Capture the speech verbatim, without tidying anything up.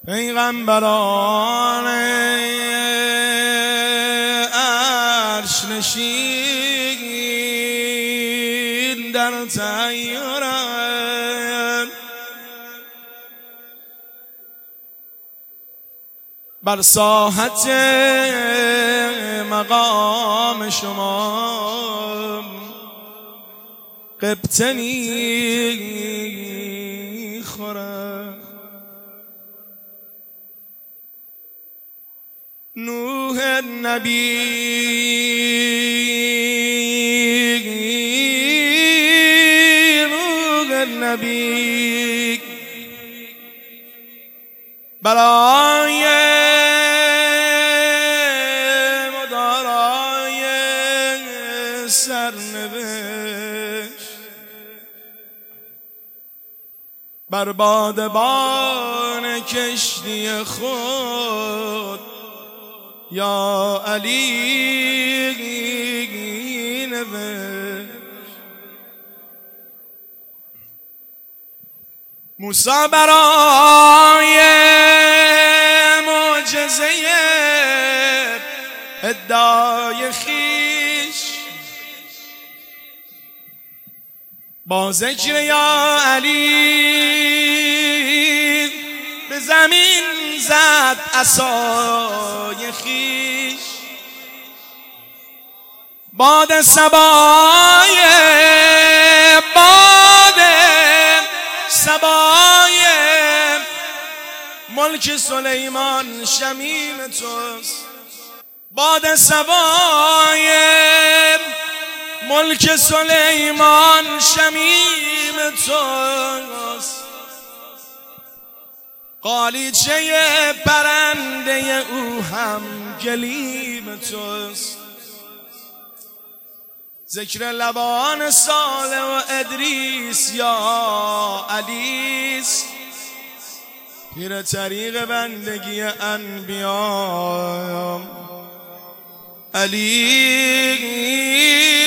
پیغمبران عرش نشین در تحیرند، بر ساحت مقام شما قبطه میخورند. نوح النبی نوح النبی برای مدارای سرنوشت بر بادبان کشتی خود یا علی نوشت. موسی برای معجزه ادعای خویش با ذکر یا علی به زمین زد عصای خویش. باد صبای باد صبای ملک سلیمان شمیم توست. باد صبای ملک سلیمان شمیم توست. قالیچه پرنده او هم گلیم توست. ذکر لبان صالح و ادریس یا علیست. پیر طریق بندگی انبیا علی